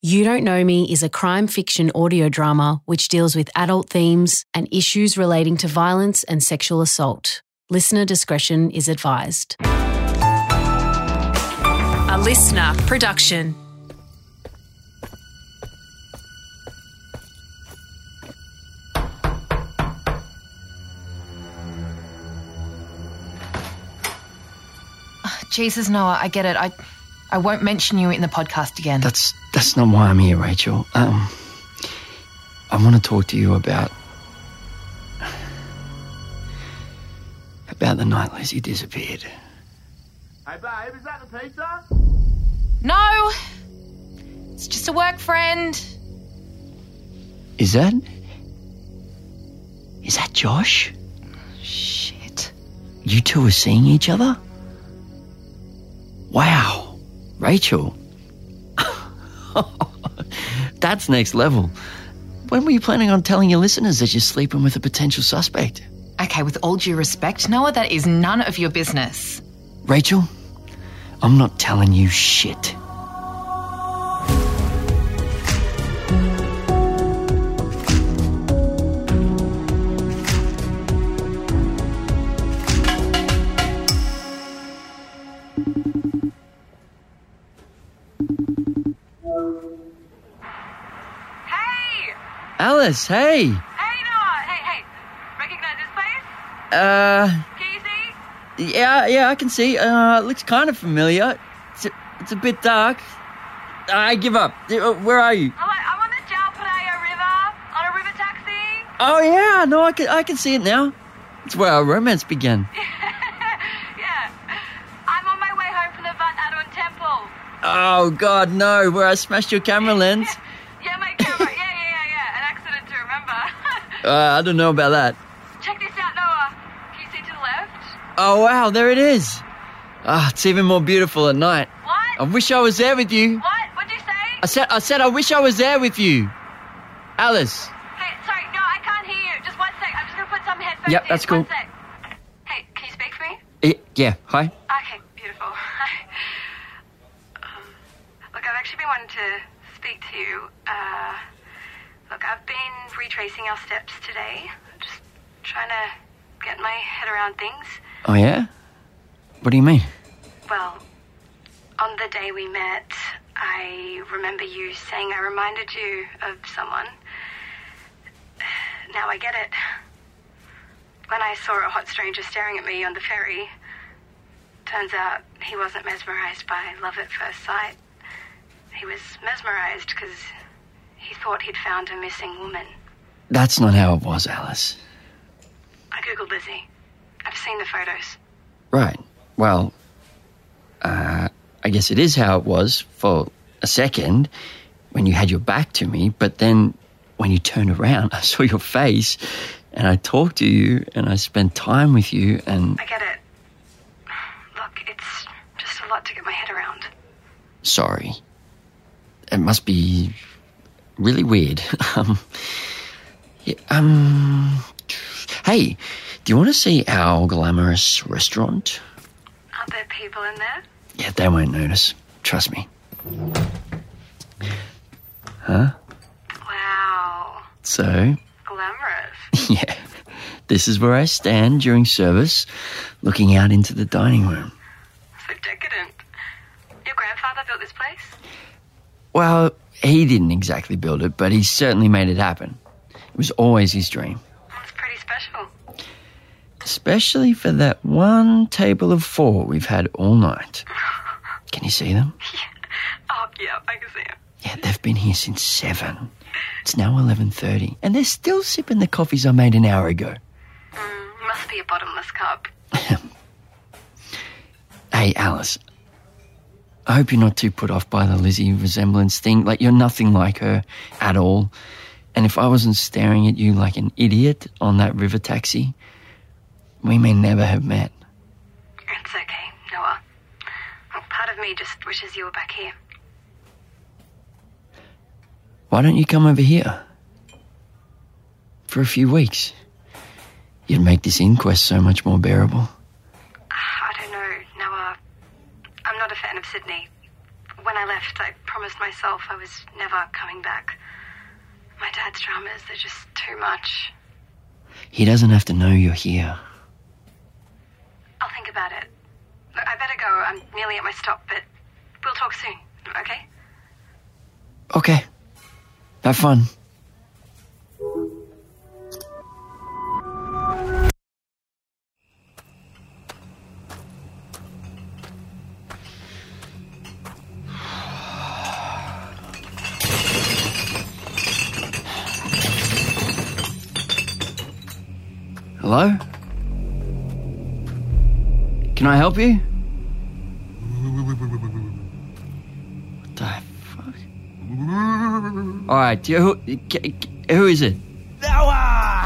You Don't Know Me is a crime fiction audio drama which deals with adult themes and issues relating to violence and sexual assault. Listener discretion is advised. A listener production. Jesus, Noah, I get it. I won't mention you in the podcast again. That's not why I'm here, Rachel. I want to talk to you about the night Lizzie disappeared. Hey babe, is that the pizza? No! It's just a work friend. Is that Josh? Shit. You two are seeing each other? Wow. Rachel. That's next level. When were you planning on telling your listeners that you're sleeping with a potential suspect? Okay, with all due respect, Noah, that is none of your business. Rachel, I'm not telling you shit. Alice, hey. Hey, Noah. Hey. Recognize this place? Can you see? Yeah, I can see. It looks kind of familiar. It's a bit dark. I give up. Where are you? I'm on the Jalpadaya River, on a river taxi. Oh, yeah, no, I can see it now. It's where our romance began. Yeah. I'm on my way home from the Wat Arun temple. Oh, God, no, where I smashed your camera lens. Yeah, my camera. Yeah. An accident to remember. I don't know about that. Check this out, Noah. Can you see to the left? Oh, wow, there it is. It's even more beautiful at night. What? I wish I was there with you. What? What'd you say? I said I wish I was there with you. Alice. Hey, sorry, no, I can't hear you. Just one sec. I'm just going to put some headphones Yep, in. that's cool. One sec. Hey, can you speak for me? Yeah, hi. Okay, beautiful. Look, I've actually been wanting to speak to you. Look, I've been retracing our steps today. Just trying to get my head around things. Oh, yeah? What do you mean? Well, on the day we met, I remember you saying I reminded you of someone. Now I get it. When I saw a hot stranger staring at me on the ferry, turns out he wasn't mesmerized by love at first sight. He was mesmerized because he thought he'd found a missing woman. That's not how it was, Alice. I googled Lizzie. I've seen the photos. Right. Well, I guess it is how it was for a second when you had your back to me, but then when you turned around, I saw your face and I talked to you and I spent time with you and... I get it. Look, it's just a lot to get my head around. Sorry. It must be really weird. Hey, do you want to see our glamorous restaurant? Aren't there people in there? Yeah, they won't notice. Trust me. Huh? Wow. So? Glamorous. Yeah. This is where I stand during service, looking out into the dining room. So decadent. Your grandfather built this place? Well, he didn't exactly build it, but he certainly made it happen. It was always his dream. That's pretty special. Especially for that one table of 4 we've had all night. Can you see them? Oh, yeah, I can see it. Yeah, they've been here since 7. It's now 11:30, and they're still sipping the coffees I made an hour ago. Must be a bottomless cup. Hey, Alice. I hope you're not too put off by the Lizzie resemblance thing. Like, you're nothing like her at all. And if I wasn't staring at you like an idiot on that river taxi, we may never have met. It's okay, Noah. Well, part of me just wishes you were back here. Why don't you come over here? For a few weeks. You'd make this inquest so much more bearable. I don't know, Noah. I'm not a fan of Sydney. when I left, I promised myself I was never coming back. My dad's dramas, they're just too much. He doesn't have to know you're here. I'll think about it. Look, I better go. I'm nearly at my stop, but we'll talk soon, okay? Okay. Have fun. Hello? Can I help you? What the fuck? Alright, who is it? Noah!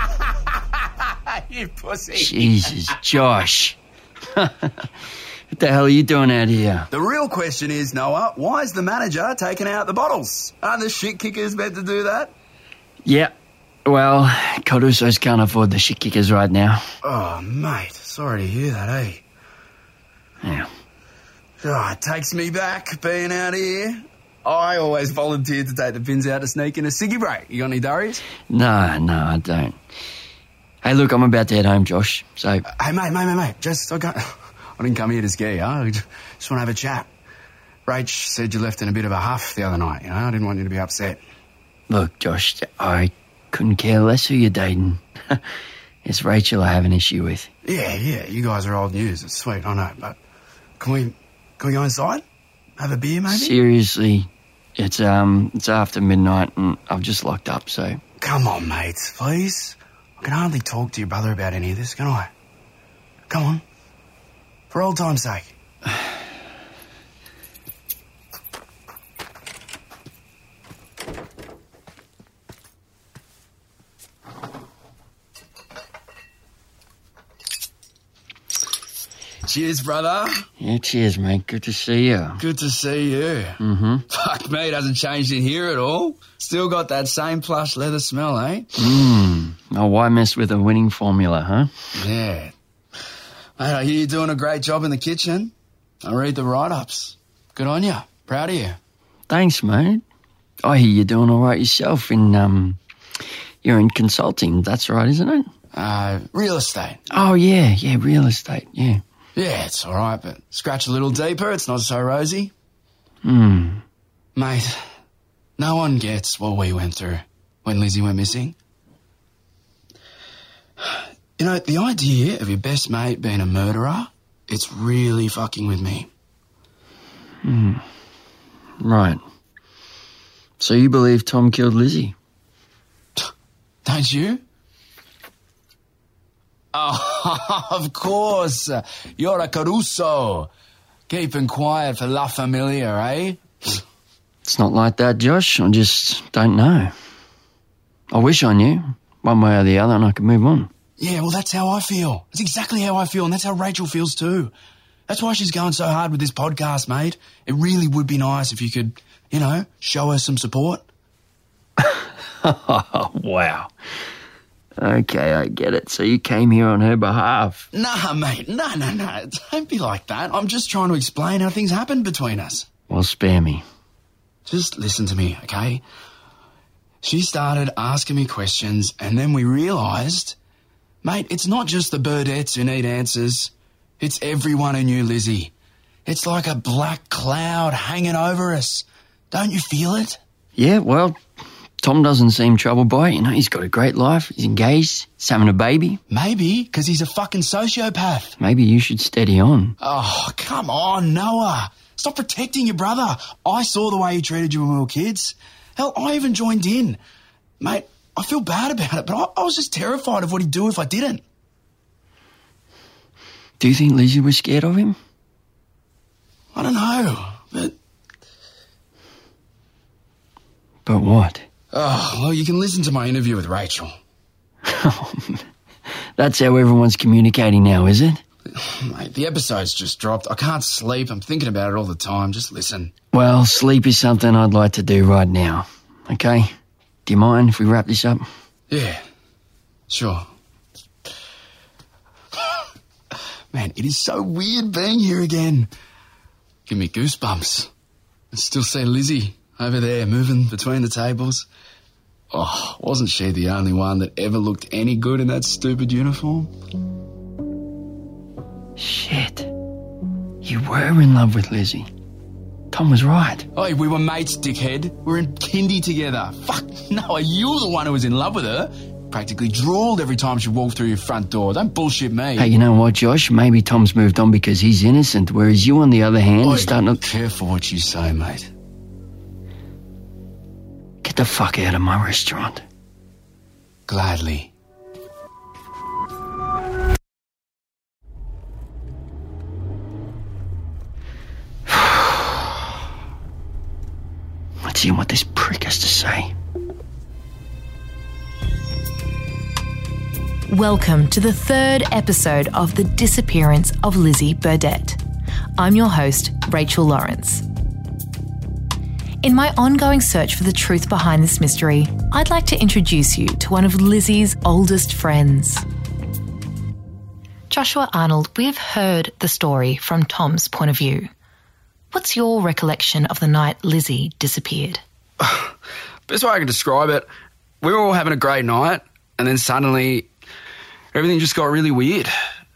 You pussy. Jesus, Josh. What the hell are you doing out here? The real question is, Noah, why is the manager taking out the bottles? Aren't the shit kickers meant to do that? Yeah, well, Caruso's can't afford the shit kickers right now. Oh, mate, sorry to hear that, eh? Yeah. Oh, it takes me back being out here. I always volunteered to take the pins out to sneak in a ciggy break. You got any durries? No, I don't. Hey, look, I'm about to head home, Josh, so... Hey, mate, I didn't come here to scare you. I just want to have a chat. Rach said you left in a bit of a huff the other night, you know? I didn't want you to be upset. Look, Josh, I couldn't care less who you're dating. It's Rachel I have an issue with. Yeah, you guys are old news. It's sweet, I know, but can we go inside? Have a beer, maybe? Seriously, it's after midnight and I've just locked up, so... Come on, mate, please. I can hardly talk to your brother about any of this, can I? Come on. For old time's sake. Cheers, brother. Yeah, cheers, mate. Good to see you. Good to see you. Mm-hmm. Fuck, mate, hasn't changed in here at all. Still got that same plush leather smell, eh? Oh, why mess with a winning formula, huh? Yeah. Mate, I hear you're doing a great job in the kitchen. I read the write-ups. Good on you. Proud of you. Thanks, mate. I hear you're doing all right yourself in, you're in consulting. That's right, isn't it? Real estate. Oh, yeah, real estate, yeah. Yeah, it's all right, but scratch a little deeper, it's not so rosy. Mate, no one gets what we went through when Lizzie went missing. You know, the idea of your best mate being a murderer, it's really fucking with me. Right. So you believe Tom killed Lizzie? Don't you? Oh, of course. You're a Caruso. Keeping quiet for La Familia, eh? It's not like that, Josh. I just don't know. I wish I knew, one way or the other, and I could move on. Yeah, well, that's how I feel. That's exactly how I feel, and that's how Rachel feels too. That's why she's going so hard with this podcast, mate. It really would be nice if you could, you know, show her some support. Wow. Okay, I get it. So you came here on her behalf. Nah, mate. No. Don't be like that. I'm just trying to explain how things happened between us. Well, spare me. Just listen to me, okay? She started asking me questions, and then we realised, mate, it's not just the Burdettes who need answers. It's everyone who knew Lizzie. It's like a black cloud hanging over us. Don't you feel it? Yeah, well, Tom doesn't seem troubled by it. You know, he's got a great life. He's engaged. He's having a baby. Maybe, because he's a fucking sociopath. Maybe you should steady on. Oh, come on, Noah. Stop protecting your brother. I saw the way he treated you when we were kids. Hell, I even joined in. Mate, I feel bad about it, but I was just terrified of what he'd do if I didn't. Do you think Lizzie was scared of him? I don't know, but... But what? Oh, well, you can listen to my interview with Rachel. That's how everyone's communicating now, is it? Mate, the episode's just dropped. I can't sleep. I'm thinking about it all the time. Just listen. Well, sleep is something I'd like to do right now. Okay? Do you mind if we wrap this up? Yeah, sure. Man, it is so weird being here again. Give me goosebumps. Still see Lizzie over there moving between the tables. Oh, wasn't she the only one that ever looked any good in that stupid uniform? Shit. You were in love with Lizzie. Tom was right. Oh, we were mates, dickhead. We're in kindy together. Fuck, no, you were the one who was in love with her. Practically drawled every time she walked through your front door. Don't bullshit me. Hey, you know what, Josh? Maybe Tom's moved on because he's innocent, whereas you, on the other hand, are starting to... Careful what you say, mate. Get the fuck out of my restaurant. Gladly. Let's hear what this prick has to say. Welcome to the third episode of The Disappearance of Lizzie Burdett. I'm your host, Rachel Lawrence. In my ongoing search for the truth behind this mystery, I'd like to introduce you to one of Lizzie's oldest friends. Joshua Arnold, we've heard the story from Tom's point of view. What's your recollection of the night Lizzie disappeared? Best way I can describe it, we were all having a great night, and then suddenly everything just got really weird.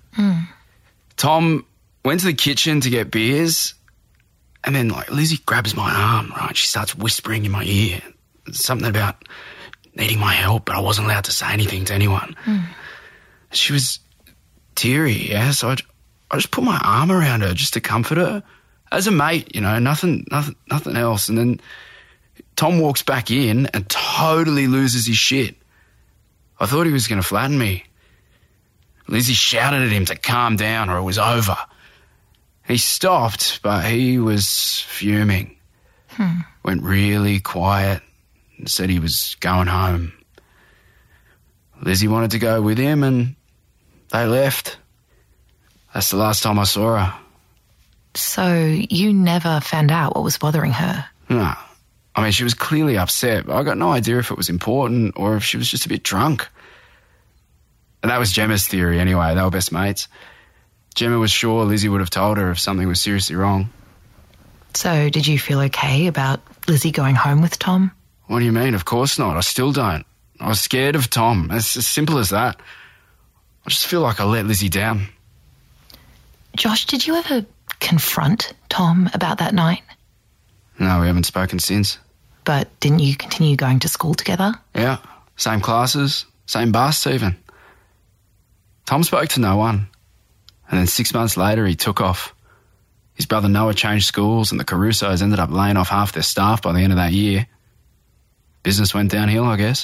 Tom went to the kitchen to get beers, and then Lizzie grabs my arm, right? She starts whispering in my ear something about needing my help, but I wasn't allowed to say anything to anyone. She was teary, yeah, so I just put my arm around her just to comfort her. As a mate, you know, nothing else. And then Tom walks back in and totally loses his shit. I thought he was going to flatten me. Lizzie shouted at him to calm down or it was over. He stopped, but he was fuming. Went really quiet and said he was going home. Lizzie wanted to go with him and they left. That's the last time I saw her. So you never found out what was bothering her? No. I mean, she was clearly upset, but I got no idea if it was important or if she was just a bit drunk. And that was Gemma's theory anyway. They were best mates. Gemma was sure Lizzie would have told her if something was seriously wrong. So did you feel okay about Lizzie going home with Tom? What do you mean? Of course not. I still don't. I was scared of Tom. It's as simple as that. I just feel like I let Lizzie down. Josh, did you ever confront Tom about that night? No, we haven't spoken since. But didn't you continue going to school together? Yeah, same classes, same bus even. Tom spoke to no one. And then 6 months later, he took off. His brother Noah changed schools and the Carusos ended up laying off half their staff by the end of that year. Business went downhill, I guess.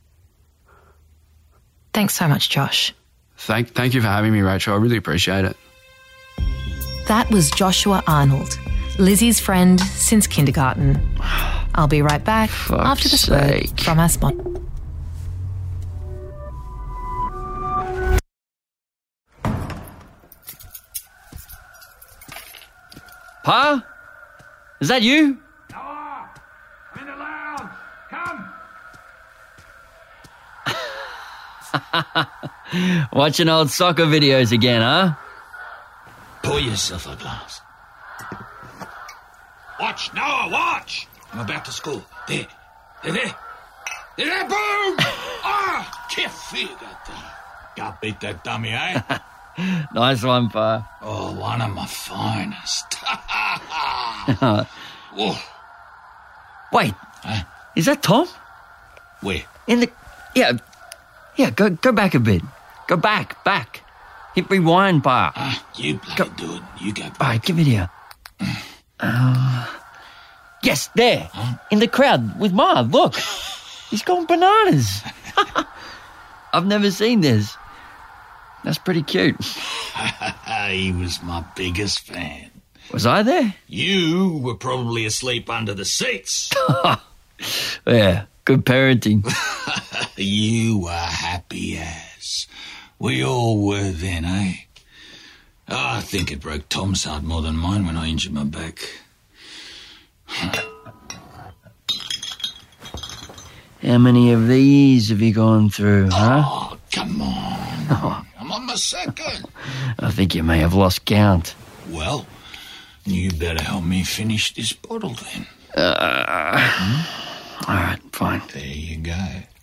Thanks so much, Josh. Thank you for having me, Rachel. I really appreciate it. That was Joshua Arnold, Lizzie's friend since kindergarten. I'll be right back after this word from our sponsor. Pa? Is that you? Noah! I'm in the lounge! Come! Watching old soccer videos again, huh? Pour yourself a glass. Watch, Noah, watch! I'm about to score. There. Boom! Ah! Que figata. Got beat that dummy, eh? Nice one, Pa. Oh, one of my finest. Whoa. Wait, Huh? is that Tom? Where? In the... Yeah, go back a bit. Go back. Hit rewind, Pa. You bloody do it. You go back. All right, give it here. Yes, there. In the crowd with Ma. Look. He's gone bananas. I've never seen this. That's pretty cute. He was my biggest fan. Was I there? You were probably asleep under the seats. Yeah, good parenting. You were happy as. We all were then, eh? I think it broke Tom's heart more than mine when I injured my back. How many of these have you gone through, huh? Oh, come on. I'm on my second. I think you may have lost count. Well, You better help me finish this bottle then. All right, fine. There you go.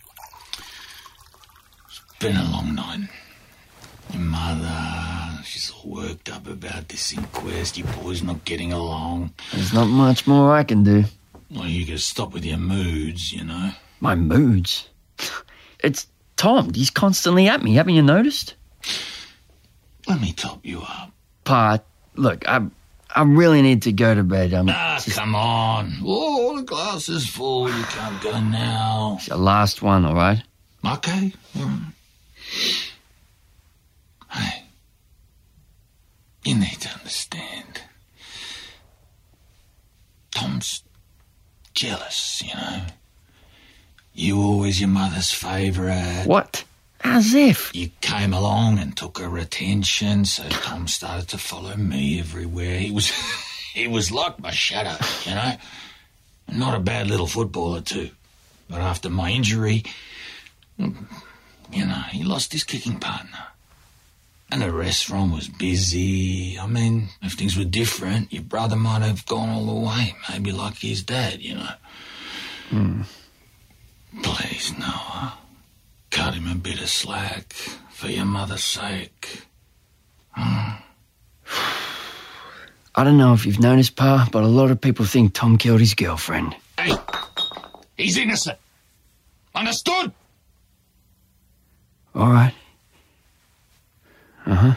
It's been a long night. Your mother, she's all worked up about this inquest. You boys not getting along. There's not much more I can do. Well, you gotta stop with your moods, you know. My moods? It's Tom. He's constantly at me. Haven't you noticed? Let me top you up. Pa, look, I really need to go to bed. Come on. Oh, the glass is full. You can't go now. It's the last one, all right? Okay. Hey, you need to understand. Tom's jealous, you know. You always your mother's favourite. What? As if. You came along and took her attention, so Tom started to follow me everywhere. He was like my shadow, you know. Not a bad little footballer too. But after my injury, you know, he lost his kicking partner. And the restaurant was busy. I mean, if things were different, your brother might have gone all the way, maybe like his dad, you know. Please, Noah. Cut him a bit of slack for your mother's sake. I don't know if you've noticed, Pa, but a lot of people think Tom killed his girlfriend. Hey, he's innocent. Understood? All right. Uh-huh.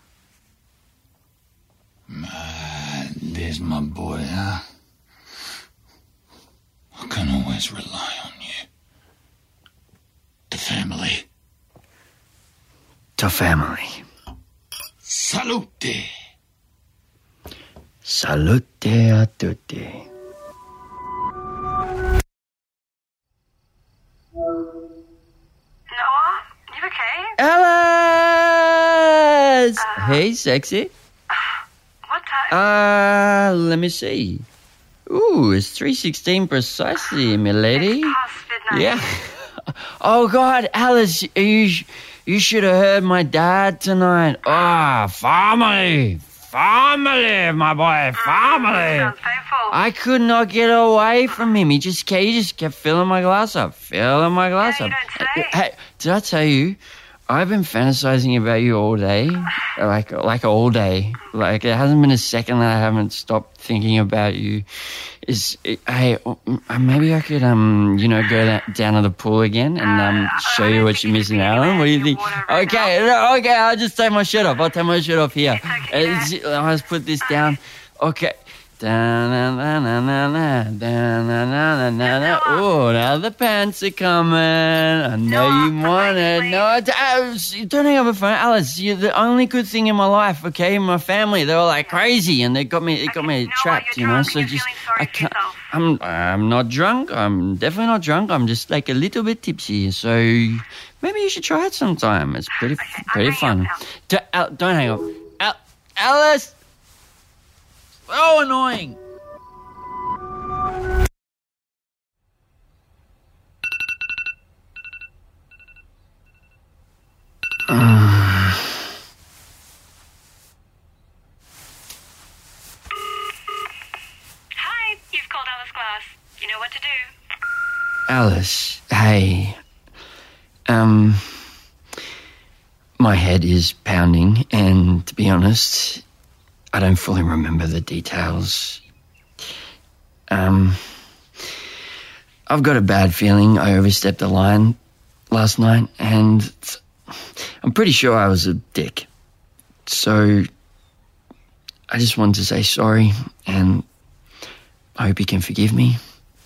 There's my boy, huh? I can always rely on you. The family. To family. Salute. Salute a tutti. Noah, you okay? Alice! Hey, sexy. What time? Let me see. Ooh, it's 3:16 precisely, milady. It's past midnight. Yeah. Oh, God, Alice, you should have heard my dad tonight. Family, my boy, family. Sounds painful. I could not get away from him. He just kept filling my glass up, you don't say. Hey, did I tell you? I've been fantasizing about you all day, like all day. Like it hasn't been a second that I haven't stopped thinking about you. Hey, maybe I could go down to the pool again and show you what you're missing out on. What do you think? Okay, I'll just take my shirt off. I'll take my shirt off here. I'll just put this down. Okay. Oh, now the pants are coming. I know you want it. No, don't hang up the phone, Alice. You're the only good thing in my life. Okay, my family, they were like crazy, and they got me trapped. You know, so just I can't. I'm not drunk. I'm definitely not drunk. I'm just like a little bit tipsy. So maybe you should try it sometime. It's pretty fun. Don't hang up, Alice. Oh, annoying. Hi, you've called Alice Glass. You know what to do. Alice, hey. My head is pounding, and to be honest, I don't fully remember the details. I've got a bad feeling I overstepped the line last night, and I'm pretty sure I was a dick. So I just wanted to say sorry, and I hope you can forgive me.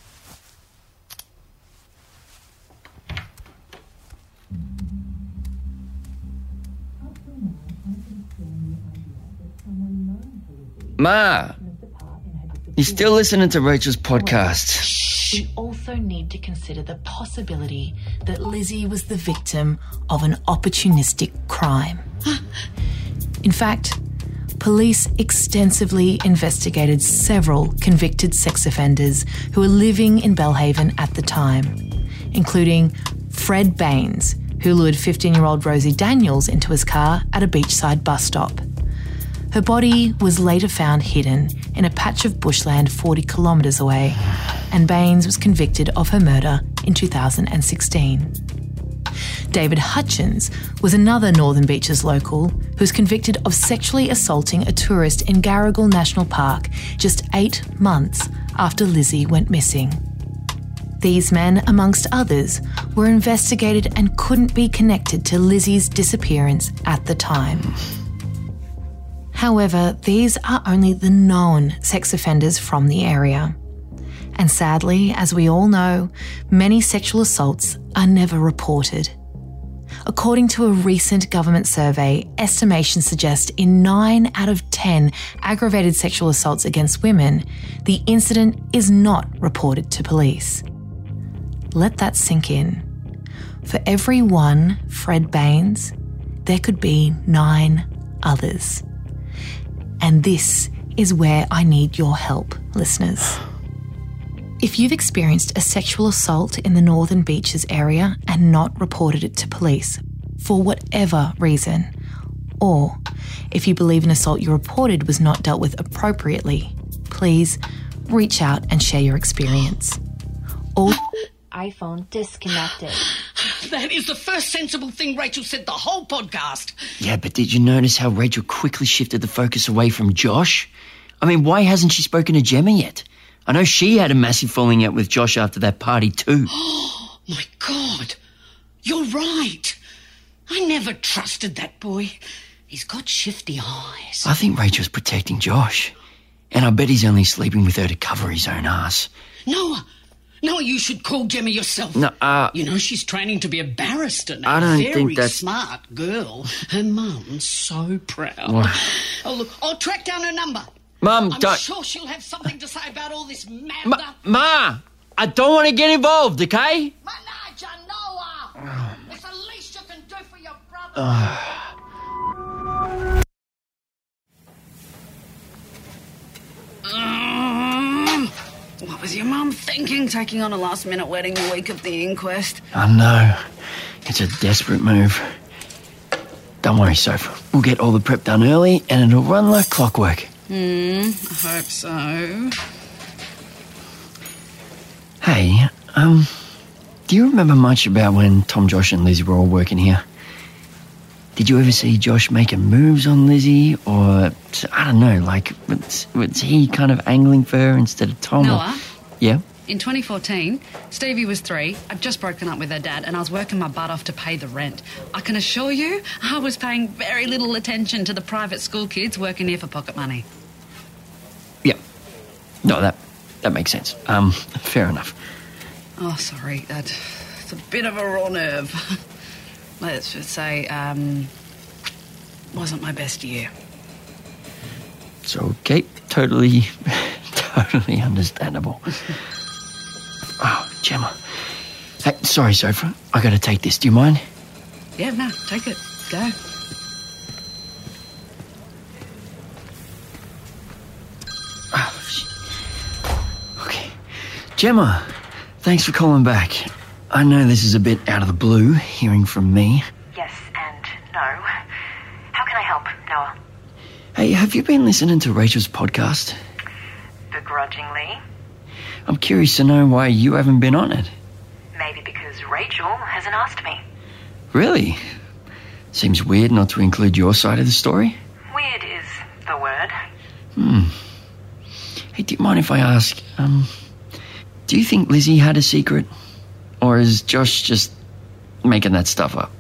Ma, you still listening to Rachel's podcast? We also need to consider the possibility that Lizzie was the victim of an opportunistic crime. In fact, police extensively investigated several convicted sex offenders who were living in Belhaven at the time, including Fred Baines, who lured 15-year-old Rosie Daniels into his car at a beachside bus stop. Her body was later found hidden in a patch of bushland 40 kilometres away, and Baines was convicted of her murder in 2016. David Hutchins was another Northern Beaches local who was convicted of sexually assaulting a tourist in Garigal National Park just 8 months after Lizzie went missing. These men, amongst others, were investigated and couldn't be connected to Lizzie's disappearance at the time. However, these are only the known sex offenders from the area. And sadly, as we all know, many sexual assaults are never reported. According to a recent government survey, estimations suggest in 9 out of 10 aggravated sexual assaults against women, the incident is not reported to police. Let that sink in. For every one Fred Baines, there could be 9 others. And this is where I need your help, listeners. If you've experienced a sexual assault in the Northern Beaches area and not reported it to police, for whatever reason, or if you believe an assault you reported was not dealt with appropriately, please reach out and share your experience. All iPhone disconnected. That is the first sensible thing Rachel said the whole podcast. Yeah, but did you notice how Rachel quickly shifted the focus away from Josh? I mean, why hasn't she spoken to Gemma yet? I know she had a massive falling out with Josh after that party too. Oh, my God. You're right. I never trusted that boy. He's got shifty eyes. I think Rachel's protecting Josh. And I bet he's only sleeping with her to cover his own ass. Noah, you should call Gemma yourself. No, you know, she's training to be a barrister now. I don't Very think that's... smart girl. Her mum's so proud. What? Oh, look, I'll track down her number. Mum, I'm don't... sure she'll have something to say about all this mad... Ma, I don't want to get involved, okay? Manager Noah! It's the least you can do for your brother. What was your mum thinking, taking on a last-minute wedding the week of the inquest? I know. It's a desperate move. Don't worry, Soph. We'll get all the prep done early and it'll run like clockwork. I hope so. Hey, do you remember much about when Tom, Josh and Lizzie were all working here? Did you ever see Josh making moves on Lizzie? Or, I don't know, like, was he kind of angling for her instead of Tom? Noah? Yeah? In 2014, Stevie was 3. I'd just broken up with her dad and I was working my butt off to pay the rent. I can assure you, I was paying very little attention to the private school kids working here for pocket money. Yeah. No, that makes sense. Fair enough. Oh, sorry. It's a bit of a raw nerve. Let's just say, wasn't my best year. It's okay. Totally understandable. Oh, Gemma. Hey, sorry, Sophia. I gotta take this. Do you mind? Yeah, no, take it. Go. Oh, okay. Gemma, thanks for calling back. I know this is a bit out of the blue, hearing from me. Yes and no. How can I help, Noah? Hey, have you been listening to Rachel's podcast? Begrudgingly. I'm curious to know why you haven't been on it. Maybe because Rachel hasn't asked me. Really? Seems weird not to include your side of the story. Weird is the word. Hey, do you mind if I ask, do you think Lizzie had a secret? Or is Josh just making that stuff up?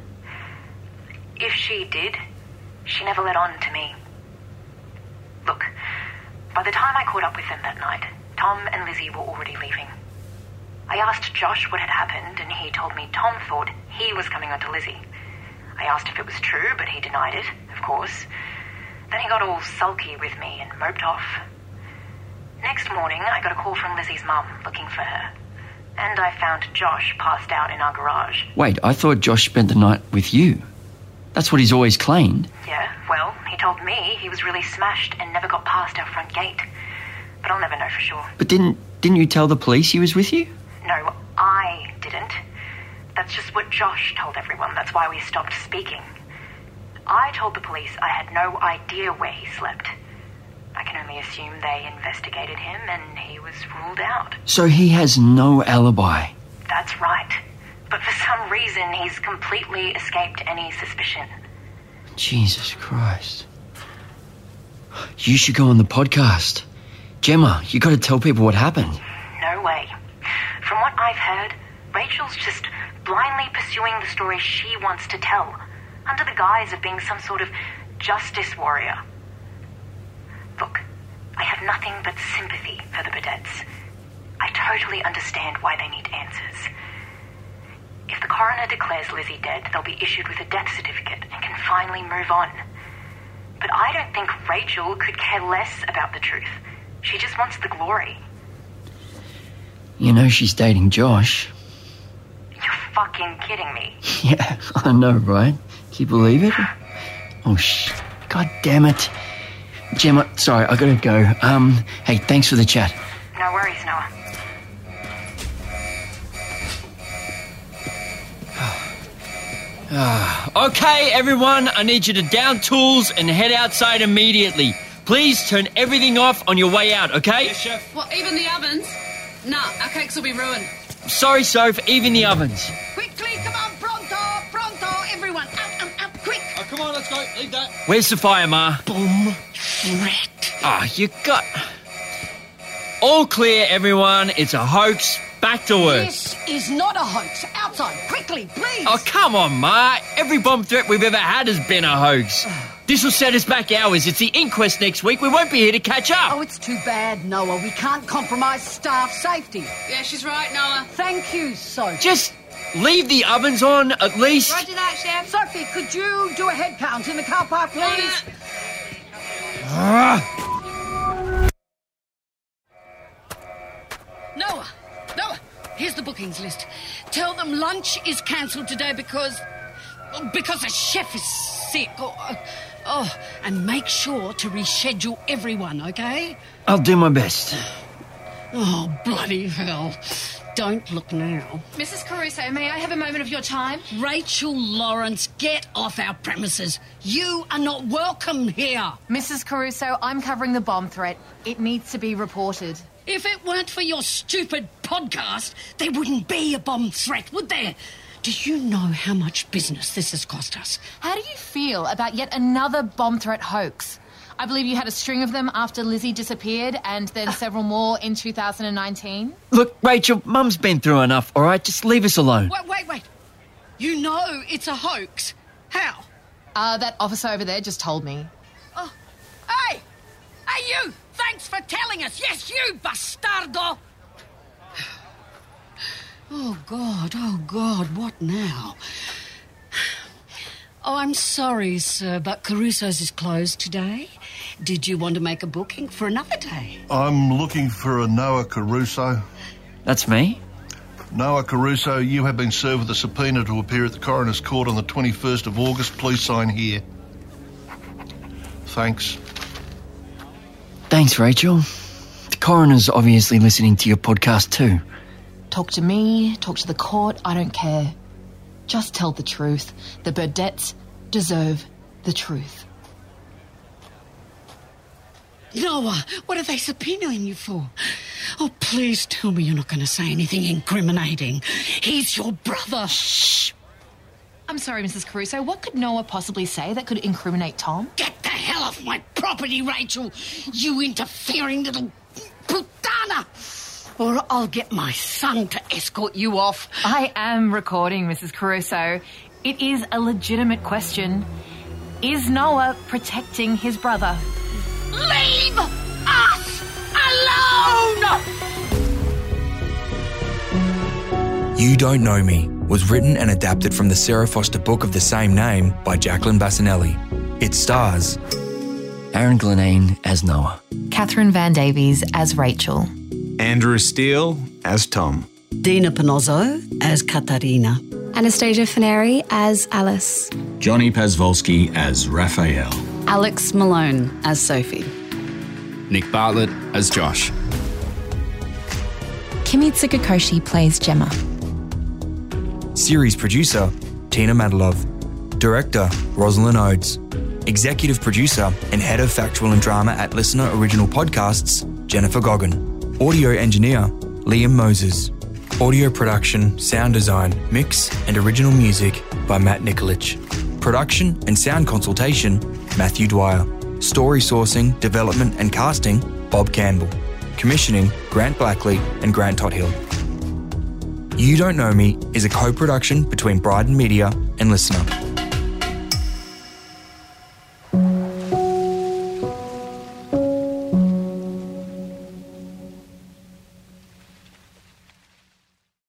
If she did, she never let on to me. Look, by the time I caught up with them that night, Tom and Lizzie were already leaving. I asked Josh what had happened, and he told me Tom thought he was coming on to Lizzie. I asked if it was true, but he denied it, of course. Then he got all sulky with me and moped off. Next morning, I got a call from Lizzie's mum looking for her. And I found Josh passed out in our garage. Wait, I thought Josh spent the night with you. That's what he's always claimed. Yeah, well, he told me he was really smashed and never got past our front gate. But I'll never know for sure. But didn't you tell the police he was with you? No, I didn't. That's just what Josh told everyone. That's why we stopped speaking. I told the police I had no idea where he slept. I can only assume they investigated him and he was ruled out. So he has no alibi? That's right. But for some reason, he's completely escaped any suspicion. Jesus Christ. You should go on the podcast. Gemma, you got to tell people what happened. No way. From what I've heard, Rachel's just blindly pursuing the story she wants to tell, under the guise of being some sort of justice warrior. Look, I have nothing but sympathy for the Burdettes. I totally understand why they need answers. If the coroner declares Lizzie dead, they'll be issued with a death certificate and can finally move on. But I don't think Rachel could care less about the truth. She just wants the glory. You know she's dating Josh. You're fucking kidding me. Yeah, I know, right? Can you believe it? Oh, God damn it. Gemma, sorry, I gotta go. Hey, thanks for the chat. No worries, Noah. Okay, everyone, I need you to down tools and head outside immediately. Please turn everything off on your way out, okay? Yes, Chef. What, even the ovens? Nah, our cakes will be ruined. Sorry, Soph, even the ovens. Quickly, come on, pronto, everyone, up, quick. Oh, come on, let's go, leave that. Where's the fire, Ma? Bomb threat. You got... All clear, everyone. It's a hoax. Back to work. This is not a hoax. Outside, quickly, please. Oh, come on, Ma. Every bomb threat we've ever had has been a hoax. This will set us back hours. It's the inquest next week. We won't be here to catch up. Oh, it's too bad, Noah. We can't compromise staff safety. Yeah, she's right, Noah. Thank you, Sophie. Just leave the ovens on, at least. Roger that, Chef. Sophie, could you do a head count in the car park, please? Noah, here's the bookings list. Tell them lunch is cancelled today because the chef is sick. And make sure to reschedule everyone, okay? I'll do my best. Oh, bloody hell. Don't look now. Mrs. Caruso, may I have a moment of your time? Rachel Lawrence, get off our premises. You are not welcome here. Mrs. Caruso, I'm covering the bomb threat. It needs to be reported. If it weren't for your stupid podcast, there wouldn't be a bomb threat, would there? Do you know how much business this has cost us? How do you feel about yet another bomb threat hoax? I believe you had a string of them after Lizzie disappeared and then several more in 2019. Look, Rachel, Mum's been through enough, all right? Just leave us alone. Wait. You know it's a hoax. How? That officer over there just told me. Oh, hey, you! Thanks for telling us. Yes, you, bastardo! Oh, God, what now? Oh, I'm sorry, sir, but Caruso's is closed today. Did you want to make a booking for another day? I'm looking for a Noah Caruso. That's me. Noah Caruso, you have been served with a subpoena to appear at the coroner's court on the 21st of August. Please sign here. Thanks. Thanks, Rachel. The coroner's obviously listening to your podcast too. Talk to me, talk to the court, I don't care. Just tell the truth. The Burdettes deserve the truth. Noah, what are they subpoenaing you for? Oh, please tell me you're not going to say anything incriminating. He's your brother. Shh. I'm sorry, Mrs. Caruso. What could Noah possibly say that could incriminate Tom? Get the hell off my property, Rachel, you interfering little putana. Or I'll get my son to escort you off. I am recording, Mrs. Caruso. It is a legitimate question. Is Noah protecting his brother? Leave us alone! You Don't Know Me was written and adapted from the Sarah Foster book of the same name by Jacqueline Bassinelli. It stars Aaron Glenane as Noah, Catherine Van Davies as Rachel, Andrew Steele as Tom, Dina Panozzo as Katarina, Anastasia Fineri as Alice, Johnny Pazvolsky as Raphael, Alex Malone as Sophie, Nick Bartlett as Josh, Kimi Tsukakoshi plays Gemma. Series producer Tina Madlov. Director, Rosalind Oates. Executive Producer and Head of Factual and Drama at Listener Original Podcasts, Jennifer Goggin. Audio Engineer, Liam Moses. Audio production, sound design, mix and original music by Matt Nikolic. Production and sound consultation, Matthew Dwyer. Story sourcing, development and casting, Bob Campbell. Commissioning, Grant Blackley and Grant Tothill. You Don't Know Me is a co-production between Bryden Media and Listener.